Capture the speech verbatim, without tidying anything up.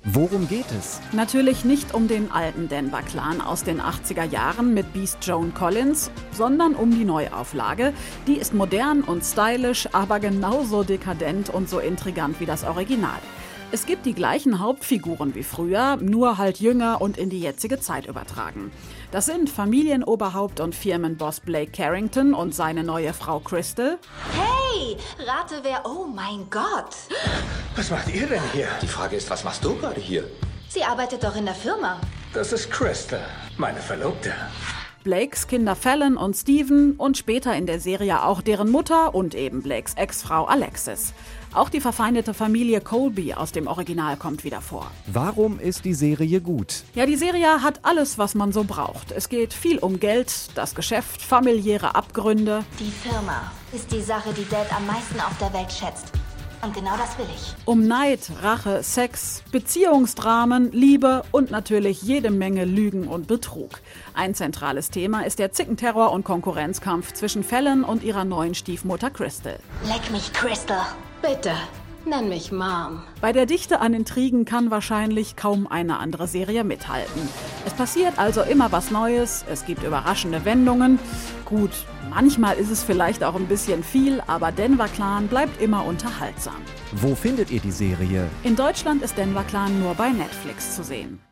Worum geht es? Natürlich nicht um den alten Denver-Clan aus den achtziger Jahren mit Beast Joan Collins, sondern um die Neuauflage. Die ist modern und stylisch, aber genauso dekadent und so intrigant wie das Original. Es gibt die gleichen Hauptfiguren wie früher, nur halt jünger und in die jetzige Zeit übertragen. Das sind Familienoberhaupt und Firmenboss Blake Carrington und seine neue Frau Crystal. Hey, rate wer... Oh mein Gott. Was macht ihr denn hier? Die Frage ist, was machst du gerade hier? Sie arbeitet doch in der Firma. Das ist Crystal, meine Verlobte. Blakes Kinder Fallon und Steven und später in der Serie auch deren Mutter und eben Blakes Ex-Frau Alexis. Auch die verfeindete Familie Colby aus dem Original kommt wieder vor. Warum ist die Serie gut? Ja, die Serie hat alles, was man so braucht. Es geht viel um Geld, das Geschäft, familiäre Abgründe. Die Firma ist die Sache, die Dad am meisten auf der Welt schätzt. Und genau das will ich. Um Neid, Rache, Sex, Beziehungsdramen, Liebe und natürlich jede Menge Lügen und Betrug. Ein zentrales Thema ist der Zickenterror und Konkurrenzkampf zwischen Fallon und ihrer neuen Stiefmutter Crystal. Leck mich, Crystal. Bitte, nenn mich Mom. Bei der Dichte an Intrigen kann wahrscheinlich kaum eine andere Serie mithalten. Es passiert also immer was Neues, es gibt überraschende Wendungen. Gut, manchmal ist es vielleicht auch ein bisschen viel, aber Denver Clan bleibt immer unterhaltsam. Wo findet ihr die Serie? In Deutschland ist Denver Clan nur bei Netflix zu sehen.